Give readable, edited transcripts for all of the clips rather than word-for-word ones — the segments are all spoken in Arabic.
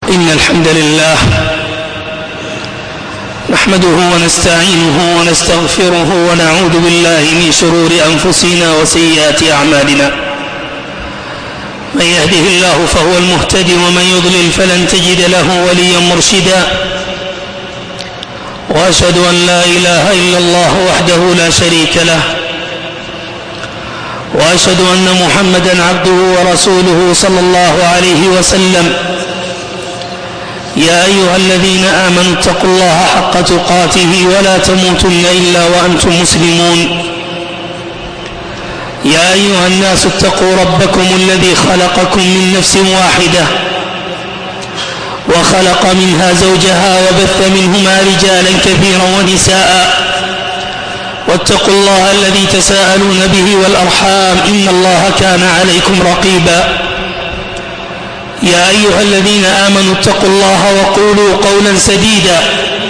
إن الحمد لله نحمده ونستعينه ونستغفره ونعوذ بالله من شرور أنفسنا وسيئات أعمالنا. من يهده الله فهو المهتدي ومن يضلل فلن تجد له وليا مرشدا. وأشهد أن لا إله إلا الله وحده لا شريك له، وأشهد أن محمدا عبده ورسوله صلى الله عليه وسلم. يا أيها الذين آمنوا اتقوا الله حق تقاته ولا تموتن إلا وأنتم مسلمون. يا أيها الناس اتقوا ربكم الذي خلقكم من نفس واحدة وخلق منها زوجها وبث منهما رجالا كثيرا ونساء، واتقوا الله الذي تساءلون به والأرحام إن الله كان عليكم رقيبا. يا أيها الذين آمنوا اتقوا الله وقولوا قولا سديدا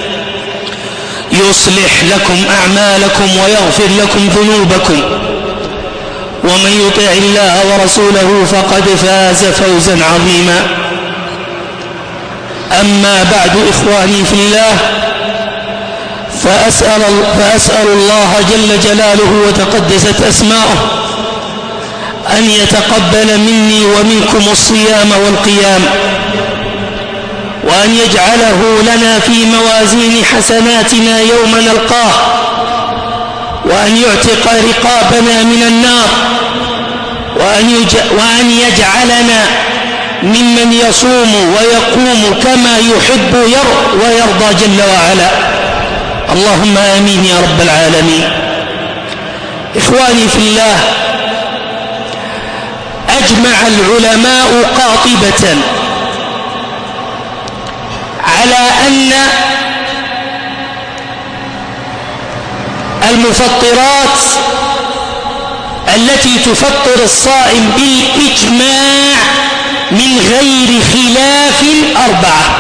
يصلح لكم أعمالكم ويغفر لكم ذنوبكم، ومن يطع الله ورسوله فقد فاز فوزا عظيما. أما بعد إخواني في الله، فأسأل الله جل جلاله وتقدست أسماؤه أن يتقبل مني ومنكم الصيام والقيام، وأن يجعله لنا في موازين حسناتنا يوم نلقاه، وأن يعتق رقابنا من النار، وأن يجعلنا ممن يصوم ويقوم كما يحب ويرضى جل وعلا. اللهم آمين يا رب العالمين. إخواني في الله، أجمع العلماء قاطبة على أن المفطرات التي تفطر الصائم بالإجماع من غير خلاف أربعة: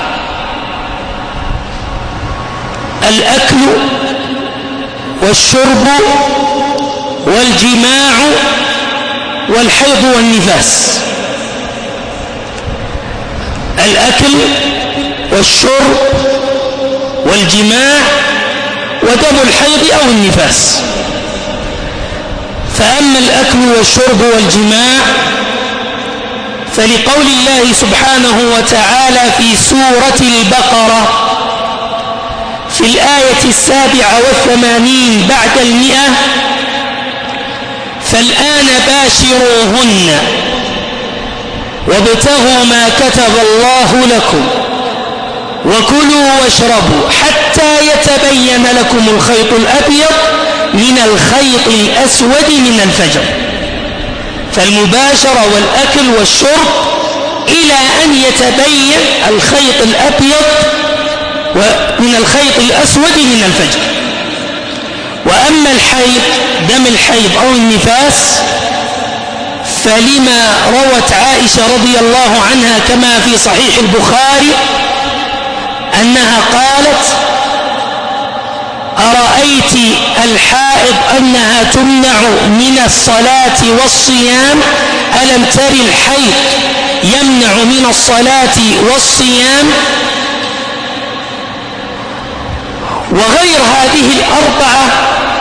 الأكل والشرب والجماع والحيض والنفاس. الأكل والشرب والجماع ودم الحيض أو النفاس. فأما الأكل والشرب والجماع فلقول الله سبحانه وتعالى في سورة البقرة في الآية 87 بعد 100: فالآن باشروهن وابتغوا ما كتب الله لكم وكلوا واشربوا حتى يتبين لكم الخيط الأبيض من الخيط الأسود من الفجر. فالمباشرة والأكل والشرب إلى أن يتبين الخيط الأبيض من الخيط الأسود من الفجر. وأما الحيض، دم الحيض أو النفاس، فلما روت عائشة رضي الله عنها كما في صحيح البخاري أنها قالت: أرأيت الحائض أنها تمنع من الصلاة والصيام؟ ألم تر الحيض يمنع من الصلاة والصيام؟ وغير هذه الأربعة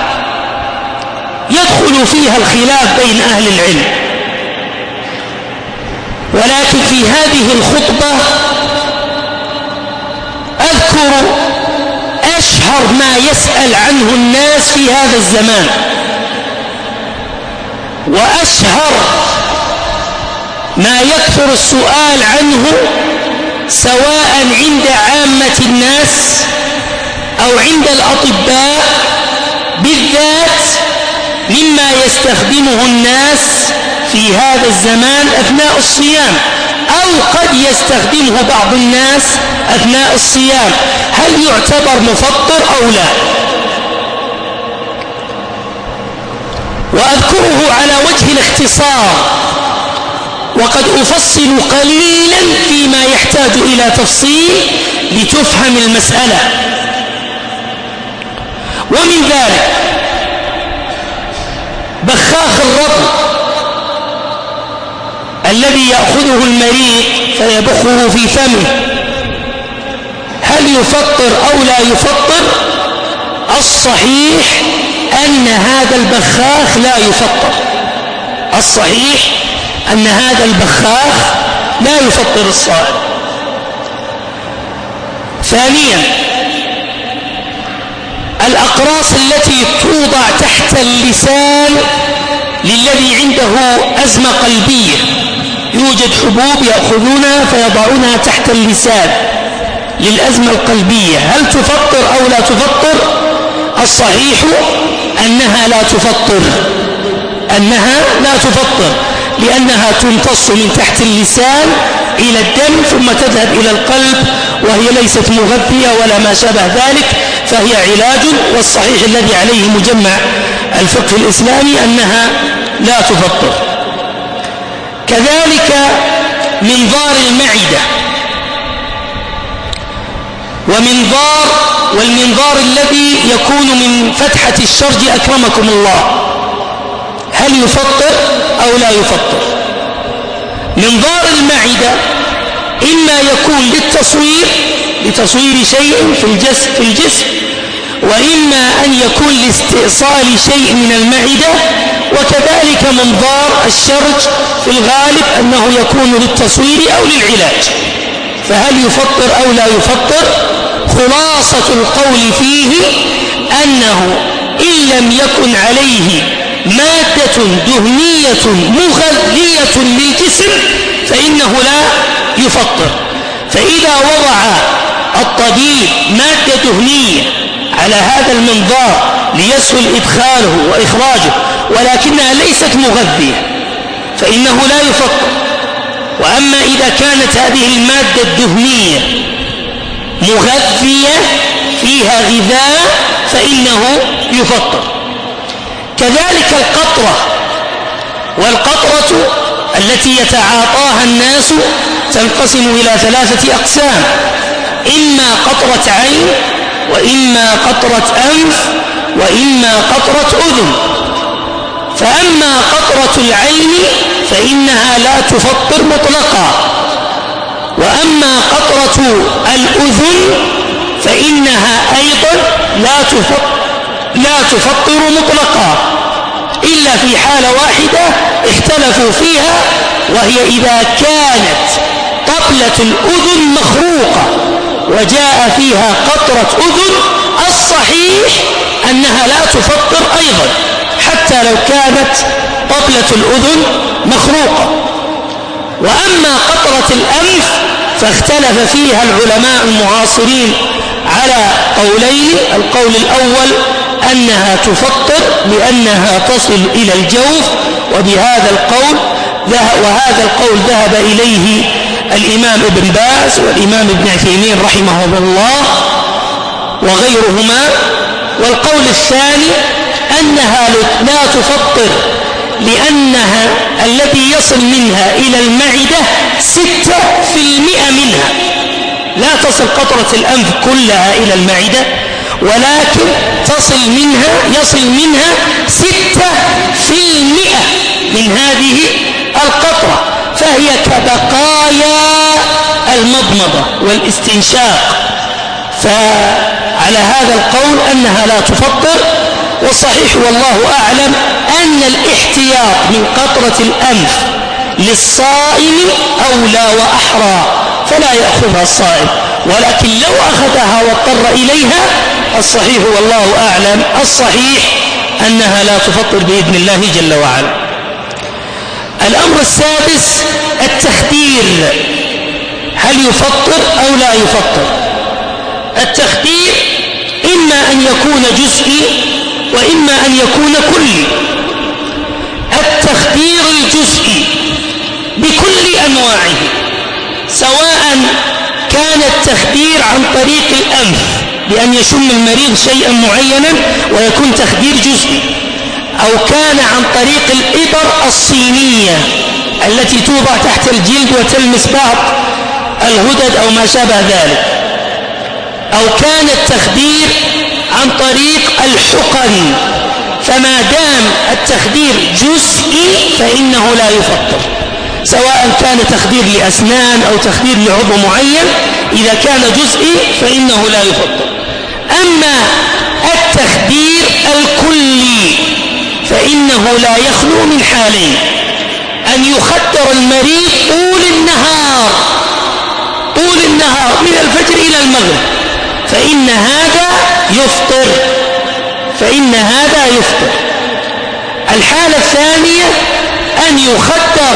يدخل فيها الخلاف بين أهل العلم، ولكن في هذه الخطبة أذكر أشهر ما يسأل عنه الناس في هذا الزمان، وأشهر ما يكثر السؤال عنه سواء عند عامة الناس أو عند الأطباء بالذات، مما يستخدمه الناس في هذا الزمان أثناء الصيام، أو قد يستخدمه بعض الناس أثناء الصيام: هل يعتبر مفطر أو لا؟ وأذكره على وجه الاختصار، وقد أفصل قليلا فيما يحتاج إلى تفصيل لتفهم المسألة. ومن ذلك بخاخ الرطب الذي يأخذه المريض فيبخه في فمه هل يفطر أو لا يفطر؟ الصحيح أن هذا البخاخ لا يفطر. الصحيح أن هذا البخاخ لا يفطر الصائم. ثانيا، الأقراص التي توضع تحت اللسان للذي عنده أزمة قلبية، يوجد حبوب يأخذونها فيضعونها تحت اللسان للأزمة القلبية، هل تفطر أو لا تفطر؟ الصحيح أنها لا تفطر، أنها لا تفطر، لأنها تمتص من تحت اللسان إلى الدم ثم تذهب إلى القلب، وهي ليست مغذية ولا ما شابه ذلك، فهي علاج. والصحيح الذي عليه مجمع الفقه الإسلامي أنها لا تفطر. كذلك منظار المعدة والمنظار الذي يكون من فتحة الشرج أكرمكم الله، هل يفطر أو لا يفطر؟ منظار المعدة إما يكون لتصوير شيء في الجسم، وإما أن يكون لاستئصال شيء من المعدة، وكذلك منظار الشرج في الغالب أنه يكون للتصوير أو للعلاج. فهل يفطر أو لا يفطر؟ خلاصة القول فيه أنه إن لم يكن عليه مادة دهنية مغذية للجسم فإنه لا يفطر. فإذا وضع الطبيب مادة دهنية على هذا المنظار ليسهل إدخاله وإخراجه ولكنها ليست مغذية فإنه لا يفطر. وأما إذا كانت هذه المادة الدهنية مغذية فيها غذاء فإنه يفطر. كذلك والقطرة التي يتعاطاها الناس تنقسم إلى 3 أقسام: إما قطرة عين، وإما قطرة أنف، وإما قطرة أذن. فأما قطرة العين فإنها لا تفطر مطلقا، وأما قطرة الأذن فإنها أيضا لا تفطر مطلقا، إلا في حالة واحدة اختلفوا فيها، وهي إذا كانت طبلة الأذن مخروقة وجاء فيها قطرة أذن، الصحيح أنها لا تفطر أيضا حتى لو كانت طبلة الأذن مخروقة. وأما قطرة الأنف فاختلف فيها العلماء المعاصرين على قولين: القول الأول أنها تفطر لأنها تصل إلى الجوف، وهذا القول ذهب إليه الإمام ابن باز والإمام ابن عثيمين رحمه الله وغيرهما. والقول الثاني أنها لا تفطر لأنها الذي يصل منها إلى المعدة 6% منها، لا تصل قطرة الأنف كلها إلى المعدة، ولكن يصل منها 6% من هذه القطرة، فهي كبقايا المضمضة والاستنشاق. فعلى هذا القول أنها لا تفطر. والصحيح والله أعلم أن الاحتياط من قطرة الأنف للصائم أولى وأحرى، فلا يأخذها الصائم، ولكن لو أخذها واضطر إليها الصحيح والله أعلم الصحيح أنها لا تفطر بإذن الله جل وعلا. الأمر السادس: التخدير، هل يفطر أو لا يفطر؟ التخدير إما أن يكون جزئي وإما أن يكون كلي. التخدير الجزئي بكل أنواعه، سواء كان التخدير عن طريق الأنف بأن يشم المريض شيئا معينا ويكون تخدير جزئي، أو كان عن طريق الإبر الصينية التي توضع تحت الجلد وتلمس بعض الهدد أو ما شابه ذلك، أو كان التخدير عن طريق الحقن. فما دام التخدير جزئي فإنه لا يفطر، سواء كان تخدير لأسنان أو تخدير لعضو معين، إذا كان جزئي فإنه لا يفطر. أما التخدير الكلي فإنه لا يخلو من حالين: أن يخدر المريض طول النهار من الفجر إلى المغرب، فإن هذا يفطر. الحالة الثانية أن يخدر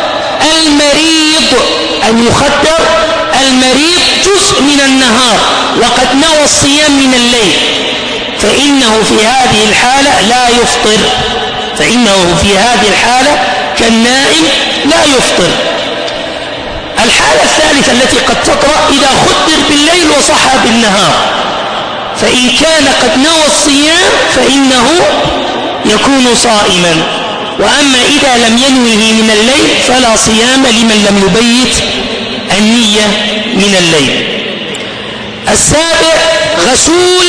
المريض جزء من النهار وقد نوى الصيام من الليل، فإنه في هذه الحالة لا يفطر، فإنه في هذه الحالة كالنائم لا يفطر. الحالة الثالثة التي قد تطرأ إذا خدر بالليل وصحى بالنهار، فإن كان قد نوى الصيام فإنه يكون صائما، وأما إذا لم ينوه من الليل فلا صيام لمن لم يبيت النية من الليل. السابع غسول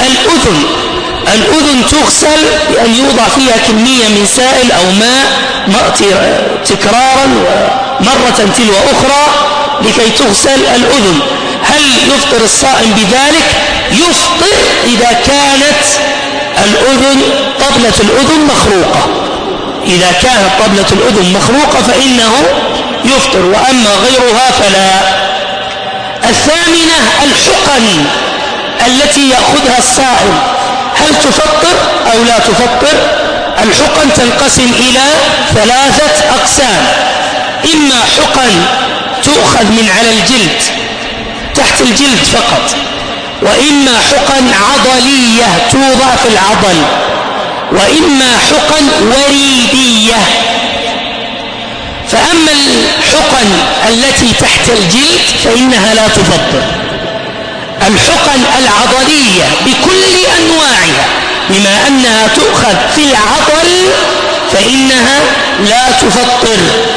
الأذن تغسل بأن يوضع فيها كمية من سائل أو ماء تكرارا ومرة تلو أخرى لكي تغسل الأذن. هل يفطر الصائم بذلك؟ يفطر إذا كانت طبلة الأذن مخروقة. إذا كانت طبلة الأذن مخروقة فإنه يفطر، وأما غيرها فلا. الثامنة الحقن التي يأخذها الصائم، هل تفطر أو لا تفطر؟ الحقن تنقسم إلى 3 أقسام: إما حقن تؤخذ من على الجلد تحت الجلد فقط، وإما حقن عضلية توضع في العضل، وإما حقن وريدية. فأما الحقن التي تحت الجلد فإنها لا تفطر. الحقن العضلية بكل أنواعها بما أنها تؤخذ في العضل فإنها لا تفطر.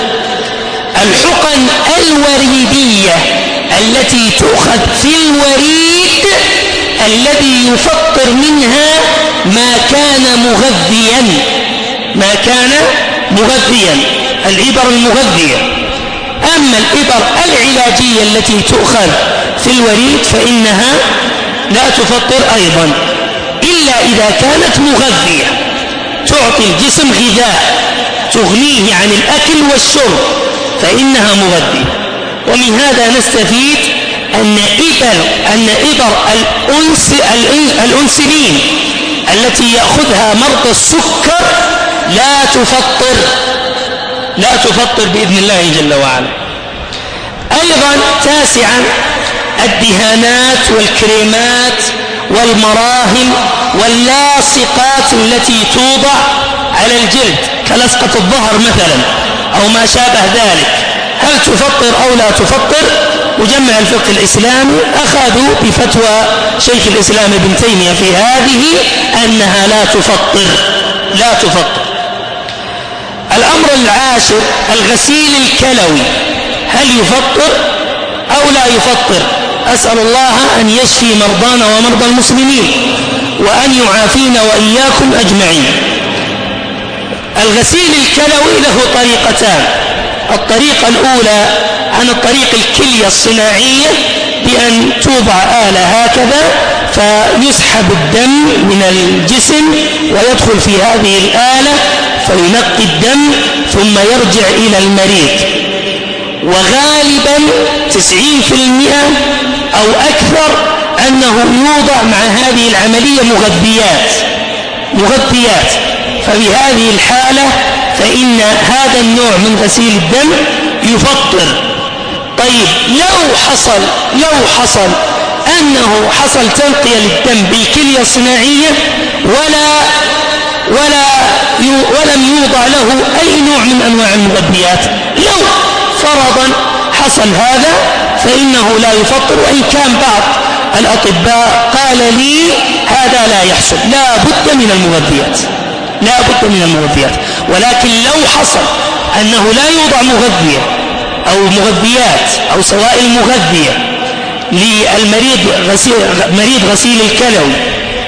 الحقن الوريدية التي تؤخذ في الوريد الذي يفطر منها ما كان مغذيا، الإبر المغذية. أما الإبر العلاجية التي تؤخذ في الوريد فإنها لا تفطر أيضا، إلا إذا كانت مغذية تعطي الجسم غذاء تغنيه عن الأكل والشرب فإنها مغذية. ومن هذا نستفيد أن إبر الأنسولين التي يأخذها مرضى السكر لا تفطر بإذن الله جل وعلا. أيضا 9 الدهانات والكريمات والمراهم واللاصقات التي توضع على الجلد كلصقة الظهر مثلا أو ما شابه ذلك، هل تفطر أو لا تفطر؟ مجمع الفقه الإسلامي أخذوا بفتوى شيخ الإسلام ابن تيمية في هذه أنها لا تفطر. الأمر العاشر الغسيل الكلوي، هل يفطر أو لا يفطر؟ أسأل الله أن يشفي مرضانا ومرضى المسلمين وأن يعافينا وإياكم أجمعين. الغسيل الكلوي له طريقتان: الطريقة الأولى عن الطريق الكلية الصناعية بأن توضع آلة هكذا فيسحب الدم من الجسم ويدخل في هذه الآلة فينقي الدم ثم يرجع إلى المريض. وغالبا 90% أو أكثر أنه يوضع مع هذه العملية مغذيات، فبهذه الحالة فإن هذا النوع من غسيل الدم يفطر. طيب لو حصل أنه حصل تنقية للدم بالكلية الصناعية ولم يوضع له أي نوع من أنواع المغذيات، لو فرضا حصل هذا فإنه لا يفطر، وإن كان بعض الأطباء قال لي هذا لا يحصل، لا بد من المغذيات. ولكن لو حصل أنه لا يوضع مغذيات أو سوائل مغذية مريض غسيل الكلوي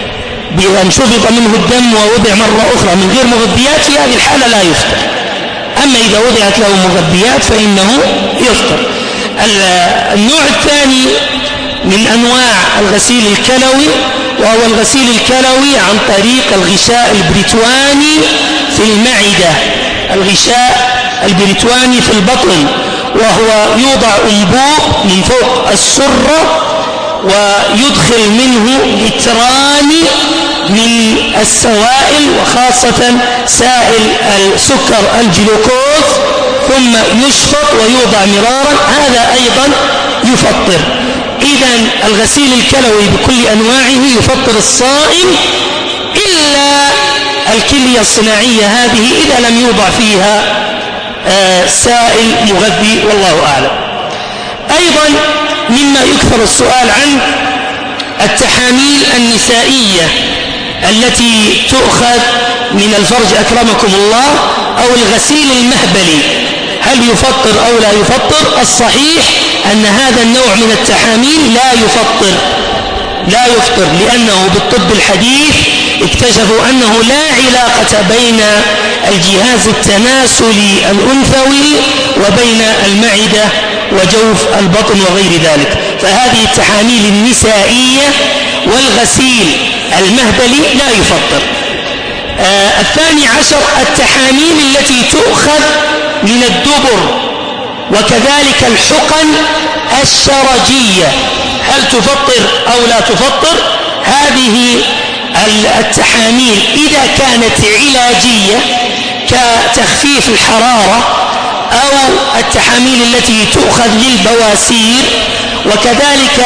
بأن شفط منه الدم ووضع مرة أخرى من غير مغذيات، في هذه الحالة لا يفطر. أما إذا وضعت له مغذيات فإنه يفطر. النوع الثاني من أنواع الغسيل الكلوي وهو الغسيل الكلوي عن طريق الغشاء البريتواني في المعدة، الغشاء البريتواني في البطن، وهو يوضع أنبوب من فوق السرة ويدخل منه لتران من السوائل وخاصة سائل السكر الجلوكوز، ثم يشفط ويوضع مرارا، هذا أيضا يفطر. إذن الغسيل الكلوي بكل أنواعه يفطر الصائم إلا الكلية الصناعية هذه إذا لم يوضع فيها سائل مغذي، والله أعلم. أيضا مما يكثر السؤال عنه التحاميل النسائية التي تؤخذ من الفرج أكرمكم الله، أو الغسيل المهبلي، هل يفطر أو لا يفطر؟ الصحيح أن هذا النوع من التحاميل لا يفطر، لأنه بالطب الحديث اكتشفوا أنه لا علاقة بين الجهاز التناسلي الأنثوي وبين المعدة وجوف البطن وغير ذلك، فهذه التحاميل النسائية والغسيل المهبلي لا يفطر. الثاني عشر التحاميل التي تؤخذ من الدبر، وكذلك الحقن الشرجية، هل تفطر أو لا تفطر؟ هذه التحاميل إذا كانت علاجية كتخفيف الحرارة، أو التحاميل التي تؤخذ للبواسير، وكذلك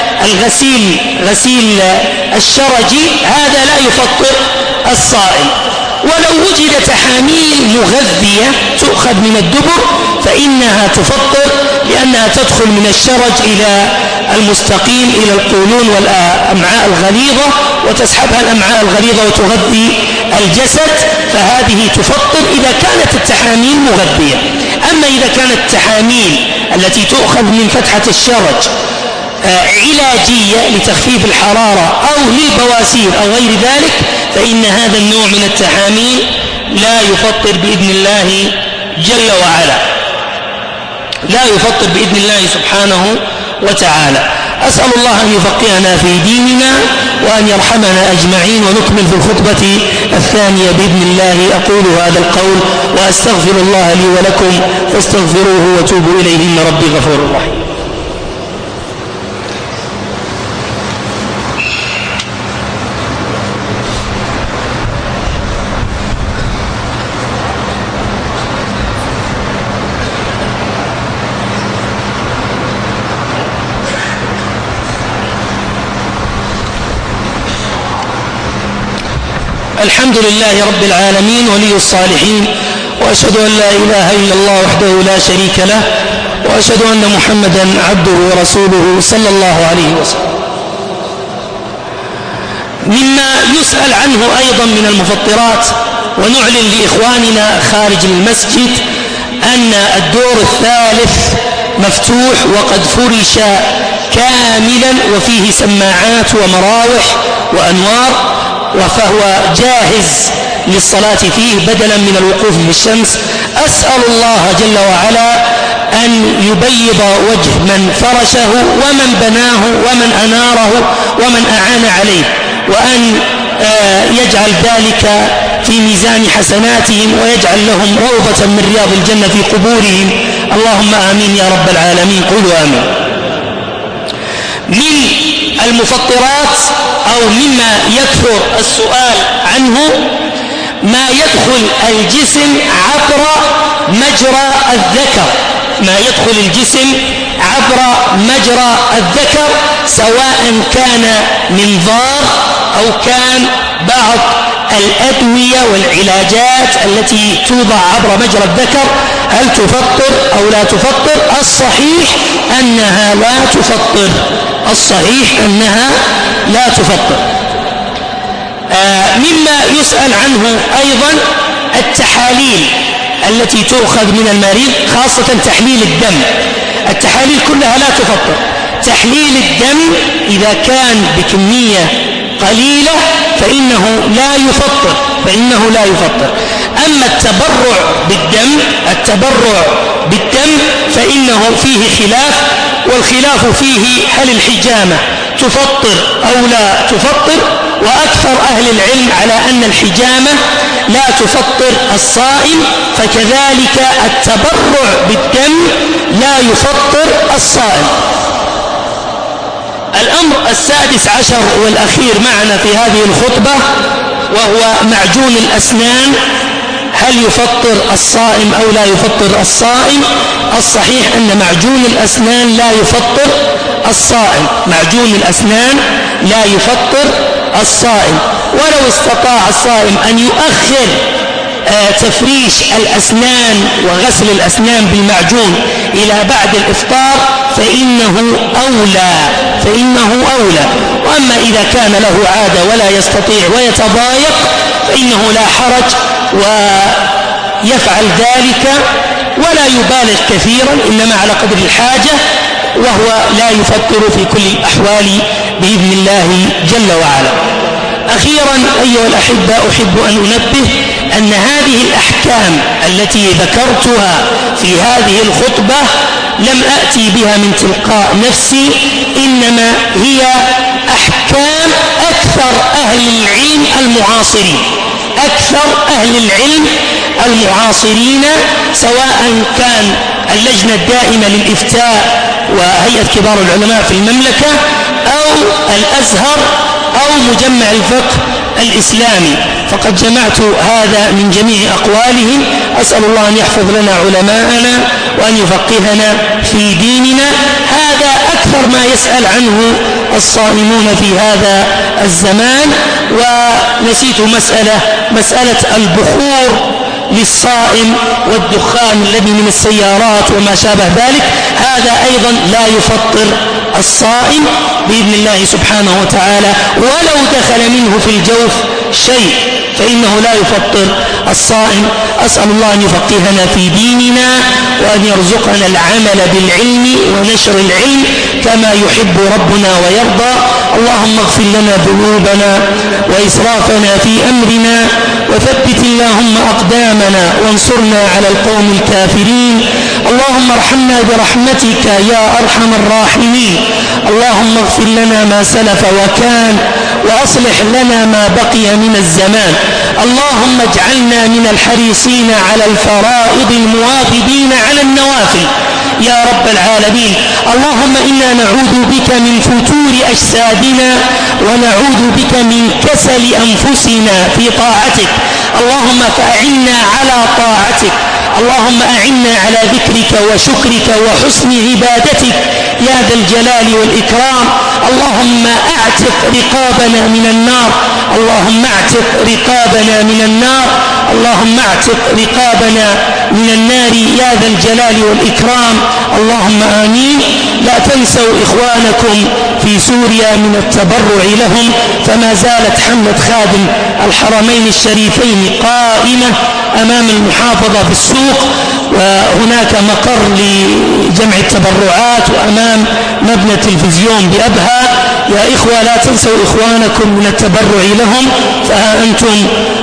غسيل الشرجي، هذا لا يفطر الصائم. ولو وجد تحاميل مغذية تؤخذ من الدبر فإنها تفطر، لأنها تدخل من الشرج إلى المستقيم إلى القولون والأمعاء الغليظة، وتسحبها الأمعاء الغليظة وتغذي الجسد، فهذه تفطر إذا كانت التحاميل مغذية. أما إذا كانت التحاميل التي تؤخذ من فتحة الشرج علاجية لتخفيف الحرارة أو للبواسير أو غير ذلك، فإن هذا النوع من التحاميل لا يفطر بإذن الله جل وعلا، لا يفطر بإذن الله سبحانه وتعالى. أسأل الله أن يفقهنا في ديننا وأن يرحمنا أجمعين. ونكمل في الخطبة الثانية بإذن الله. أقول هذا القول وأستغفر الله لي ولكم فاستغفروه وتوبوا إليه إن ربي غفور رحيم. الحمد لله رب العالمين ولي الصالحين، وأشهد أن لا إله إلا الله وحده لا شريك له، وأشهد أن محمدا عبده ورسوله صلى الله عليه وسلم. مما يسأل عنه أيضا من المفطرات، ونعلن لإخواننا خارج المسجد أن الدور الثالث مفتوح وقد فرش كاملا وفيه سماعات ومراوح وأنوار، فهو جاهز للصلاة فيه بدلا من الوقوف في الشمس. أسأل الله جل وعلا أن يبيض وجه من فرشه ومن بناه ومن أناره ومن أعان عليه، وأن يجعل ذلك في ميزان حسناتهم، ويجعل لهم روضة من رياض الجنة في قبورهم. اللهم آمين يا رب العالمين. قولوا آمين. من المفطرات أو مما يكثر السؤال عنه ما يدخل الجسم عبر مجرى الذكر، ما يدخل الجسم عبر مجرى الذكر، سواء كان منظار أو كان بعض الأدوية والعلاجات التي توضع عبر مجرى الذكر، هل تفطر أو لا تفطر؟ الصحيح أنها لا تفطر، الصحيح أنها لا تفطر. مما يسأل عنه أيضا التحاليل التي تؤخذ من المريض، خاصة تحليل الدم. التحاليل كلها لا تفطر. تحليل الدم إذا كان بكمية قليلة فإنه لا يفطر، أما التبرع بالدم فإنه فيه خلاف، والخلاف فيه هل الحجامة تفطر أو لا تفطر، وأكثر أهل العلم على أن الحجامة لا تفطر الصائم، فكذلك التبرع بالدم لا يفطر الصائم. الأمر السادس عشر والأخير معنا في هذه الخطبة وهو معجون الأسنان، هل يفطر الصائم أو لا يفطر الصائم؟ الصحيح أن معجون الأسنان لا يفطر الصائم، معجون الأسنان لا يفطر الصائم، ولو استطاع الصائم أن يؤخر تفريش الأسنان وغسل الأسنان بالمعجون إلى بعد الإفطار فإنه أولى. وأما إذا كان له عادة ولا يستطيع ويتضايق فإنه لا حرج ويفعل ذلك ولا يبالغ كثيرا، إنما على قدر الحاجة، وهو لا يفطر في كل الأحوال بإذن الله جل وعلا. أخيرا أيها الأحبة، أحب أن أنبه أن هذه الأحكام التي ذكرتها في هذه الخطبة لم أأتي بها من تلقاء نفسي، إنما هي أحكام أكثر أهل العلم المعاصرين، سواء كان اللجنة الدائمة للإفتاء وهيئة كبار العلماء في المملكة أو الأزهر أو مجمع الفقه الإسلامي، فقد جمعت هذا من جميع أقوالهم. أسأل الله أن يحفظ لنا علماءنا وأن يفقهنا في ديننا. هذا أكثر ما يسأل عنه الصائمون في هذا الزمان. ونسيت مسألة البخور للصائم والدخان الذي من السيارات وما شابه ذلك، هذا أيضا لا يفطر الصائم بإذن الله سبحانه وتعالى، ولو دخل منه في الجوف شيء فإنه لا يفطر الصائم. أسأل الله أن يفقهنا في ديننا وأن يرزقنا العمل بالعلم ونشر العلم كما يحب ربنا ويرضى. اللهم اغفر لنا ذنوبنا وإسرافنا في أمرنا، وثبت اللهم أقدامنا وانصرنا على القوم الكافرين. اللهم ارحمنا برحمتك يا أرحم الراحمين. اللهم اغفر لنا ما سلف وكان، وأصلح لنا ما بقي من الزمان. اللهم اجعلنا من الحريصين على الفرائض المواظبين على النوافل يا رب العالمين. اللهم إنا نعوذ بك من فتور أجسادنا ونعوذ بك من كسل أنفسنا في طاعتك. اللهم فأعنا على طاعتك، اللهم أعنا على ذكرك وشكرك وحسن عبادتك يا ذا الجلال والإكرام. اللهم أعتق رقابنا من النار، اللهم أعتق رقابنا من النار، اللهم أعتق رقابنا من النار يا ذا الجلال والإكرام. اللهم آمين. لا تنسوا إخوانكم في سوريا من التبرع لهم، فما زالت حملة خادم الحرمين الشريفين قائمة أمام المحافظة في السوق، وهناك مقر لجمع التبرعات وأمام مبنى التلفزيون بأبها. يا إخوة لا تنسوا إخوانكم من التبرع لهم، فأنتم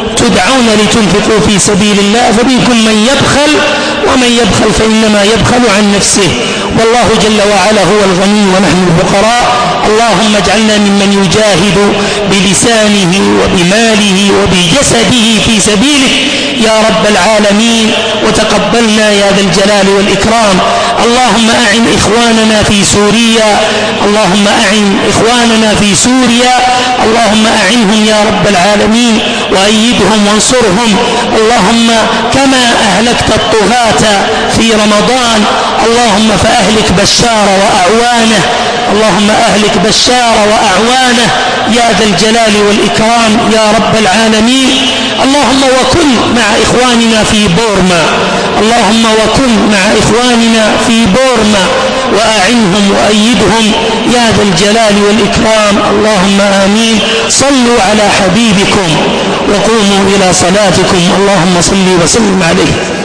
تدعون لتنفقوا في سبيل الله، فمنكم من يبخل، ومن يبخل فإنما يبخل عن نفسه، والله جل وعلا هو الغني ونحن الفقراء. اللهم اجعلنا ممن يجاهد بلسانه وبماله وبجسده في سبيلك يا رب العالمين، وتقبلنا يا ذا الجلال والإكرام. اللهم أعن إخواننا في سوريا، اللهم أعن إخواننا في سوريا، اللهم أعنهم يا رب العالمين وأيدهم وانصرهم. اللهم كما أهلكت الطغاة في رمضان، اللهم فأهلك بشار وأعوانه، اللهم أهلك بشار وأعوانه يا ذا الجلال والإكرام يا رب العالمين. اللهم وكن مع إخواننا في بورما، اللهم وكن مع إخواننا في بورما وأعنهم وأيدهم يا ذا الجلال والإكرام. اللهم آمين. صلوا على حبيبكم وقوموا إلى صلاتكم. اللهم صل وسلم عليه.